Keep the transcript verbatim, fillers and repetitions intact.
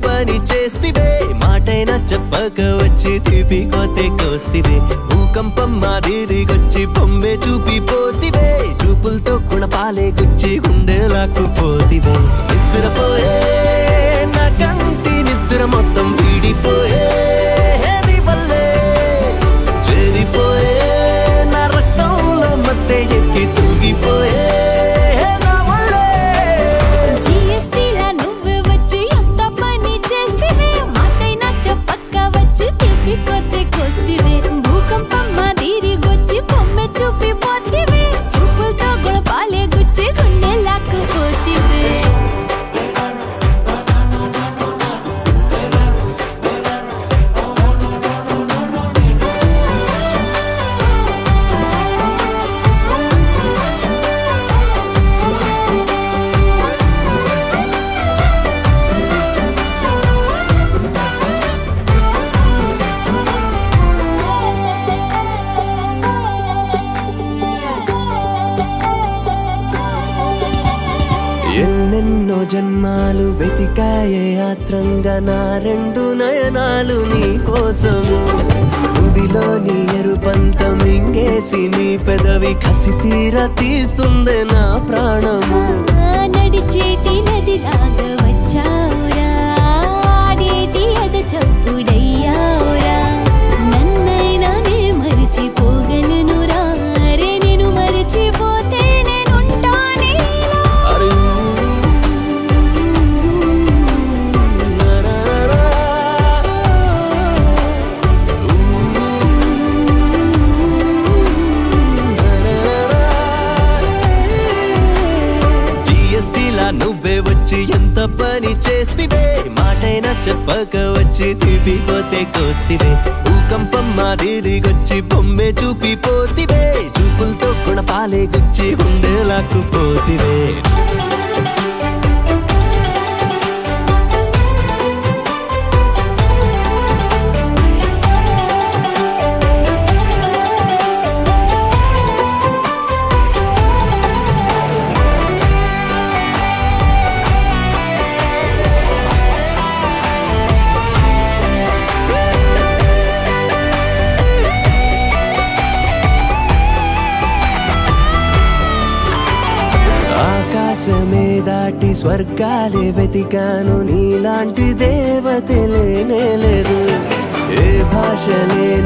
పని చేస్తివే మాటైనా చెప్పక వచ్చి తీపి కోతే కోస్తివే భూకంపం మాదిరిగొచ్చి బొమ్మే చూపిపోతివే చూపులతో కుణపాలే గుచ్చి గుండె లాక్కుపోతివే నిద్రపోయే నా కంటి నిద్ర మొత్తం వీడిపోయే నీ వల్లే చేరిపోయే నా రక్తంలో మధ్య ఎక్కి తూగిపోయే భూకంపం మాదిరిగొచ్చి బొమ్మె చూపిపోతివే చూపులతో గుణపాలే గుచ్చి గుండె లాక్కుపోతివే ఎన్నెన్నో జన్మాలు వెతికాయే ఆత్రంగా నా రెండు నయనాలు నీ కోసము గుడిలోని ఎరుపంత మింగేసి నీ పెదవి కసి తీర తీస్తుందే నా ప్రాణము నడిచేటి నదిలాగా వచ్చావురా ఆడేటి అద చప్పుడయ్యావురా నన్నైనా నే మరిచిపోగలనురా రే నేను మరిచిపోతే నేనుంటానే నువ్వే వచ్చి ఎంత పని చేస్తివే మాటైనా చెప్పక వచ్చి తీపి కోతే కోస్తివే భూకంపం మాదిరిగొచ్చి బొమ్మే చూపిపోతివే చూపులతో కుణపాలే గుచ్చి గుండె లాక్కుపోతివే ఆకాశమే దాటి స్వర్గాలే వెతికాను నీలాంటి దేవత లేనే లేదు ఏ భాష లేదు